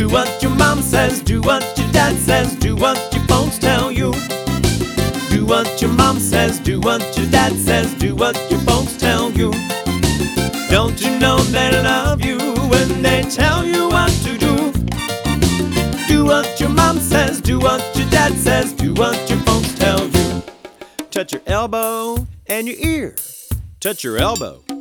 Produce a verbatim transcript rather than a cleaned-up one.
Do what your mom says, do what your dad says, do what your folks tell you. Do what your mom says, do what your dad says, do what your folks tell you. Don't you know they love you when they tell you what to do? Do what your mom says, do what your dad says, do what your folks tell you. Touch your elbow and your ear. Touch your elbow